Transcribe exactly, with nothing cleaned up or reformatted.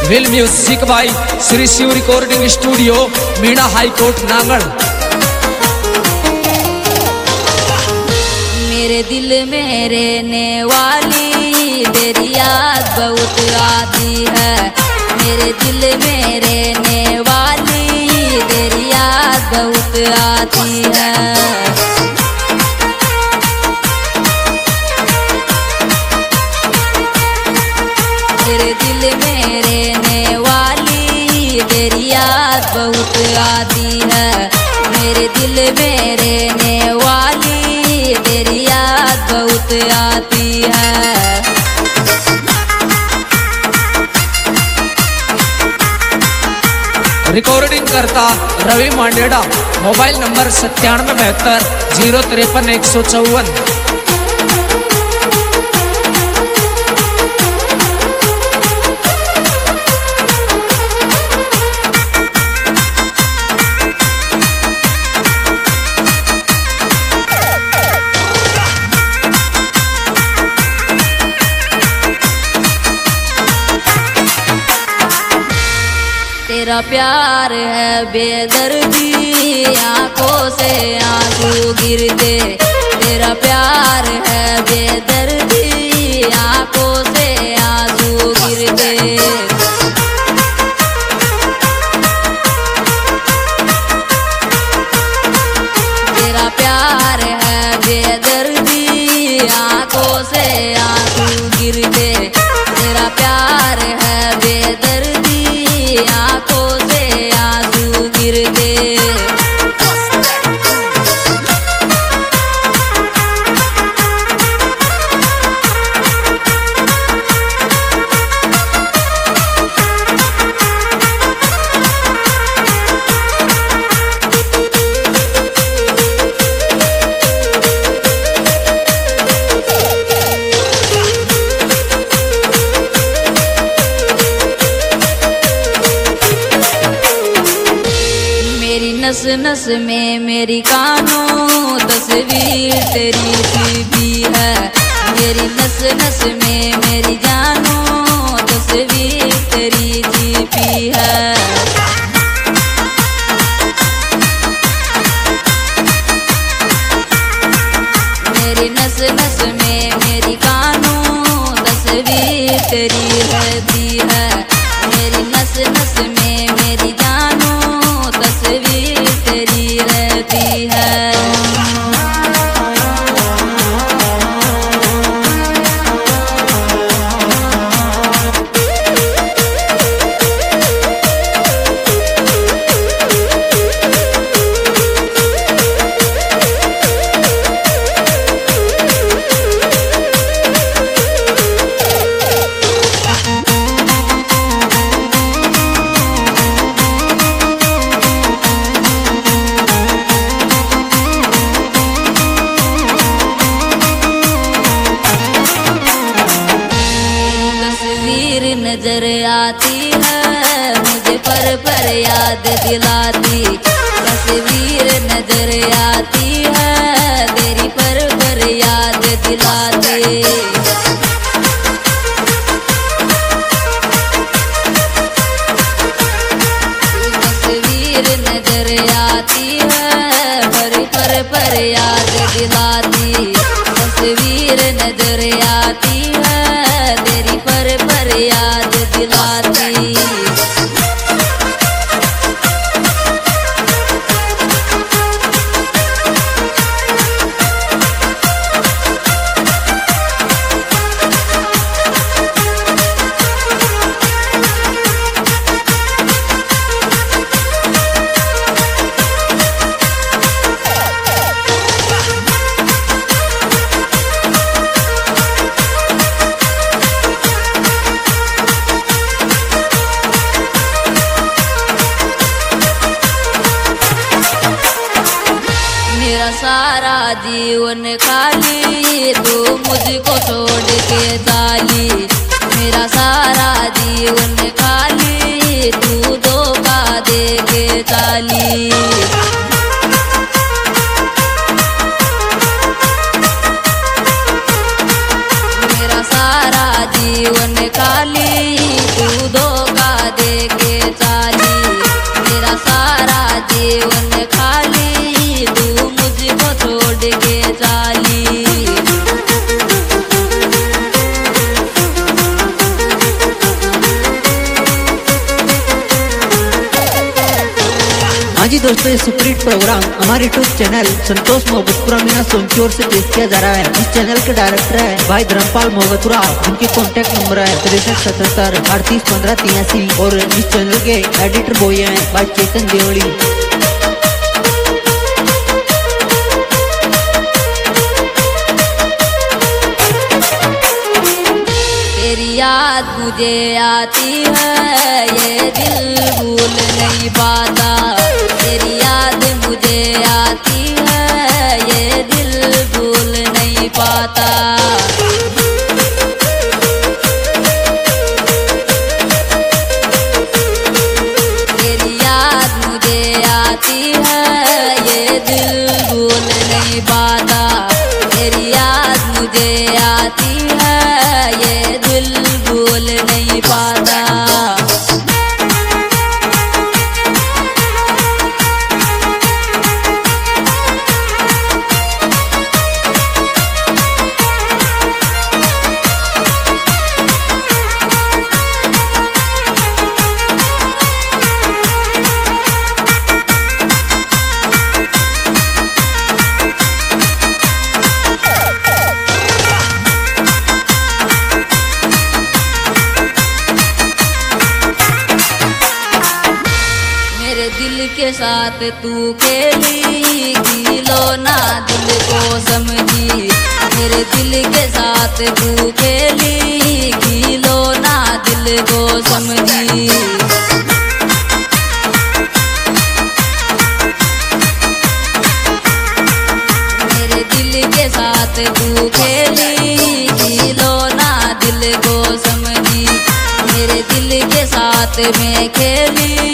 Will music by Shri Shiv recording studio Meena high court Nangal. मेरे दिल में रहने वाली तेरी याद बहुत आती है। मेरे दिल में रहने वाली तेरी याद बहुत आती है। मेरे दिल में रहने वाली तेरी याद बहुत आती है। मेरे दिल में रहने वाली तेरी याद बहुत आती है। रिकॉर्डिंग करता रवि मांडेड़ा। मोबाइल नंबर सत्तानवे बहत्तर जीरो तिरपन एक सौ चौवन। तेरा प्यार है बेदर्दी, आंखों से आंसू गिरते। तेरा प्यार है बेदर्दी, आंखों से आंसू गिरते। तेरा प्यार है बेदर्दी, आंखों से आंसू गिरते। तेरा प्यार है बेदर्दी, आंखों से आंसू गिरते। नस नस में मेरी कानों तस्वीर तेरी छुपी है। मेरी नस नस में मेरी जानों तस्वीर तेरी छुपी है। मेरी नस नस में मेरी कानों तस्वीर तेरी रहती है। मेरी नस नस में मेरी जानों तस्वीर तेरी रहती है। नजर आती है मुझे पर पर याद दिलाती। तस्वीर नजर आती है तेरी पर पर याद दिलाती। तस्वीर नजर आती है पर पर पर याद दिलाती। तस्वीर नजर आती है तेरी पर पर याद दिलाती। सारा जीवन खाली तू मुझको छोड़ के चाली। मेरा सारा जीवन खाली तू धोखा दे के चाली। मेरा सारा जीवन खाली तू धोखा दोस्तों ये सुपरहिट प्रोग्राम हमारे यूट्यूब चैनल संतोष मोहब्बतपुरा मीना सोमची ओर से पेश किया जा रहा है। इस चैनल के डायरेक्टर है भाई धर्मपाल मोहब्बतपुरा, जिनके कॉन्टैक्ट नंबर है तिरसठ सतहत्तर अड़तीस पंद्रह तिरासी। और इस चैनल के एडिटर बॉय हैं भाई चेतन देवड़ी। तेरी याद मुझे आती है, ये दिल भूल नहीं पाता। तेरी याद मुझे आती है, ये दिल भूल नहीं पाता। तेरी याद मुझे आती है, ये दिल भूल नहीं पाता। तेरी याद मुझे आती है, ये दिल भूल नहीं पाता। दिल के साथ तू खेली, खिलौना दिल को समझी। मेरे दिल के साथ तू खेली, खिलौना दिल को समझी। मेरे दिल के साथ तू खेली, खिलौना दिल को समझी। मेरे दिल के साथ मैं खेली,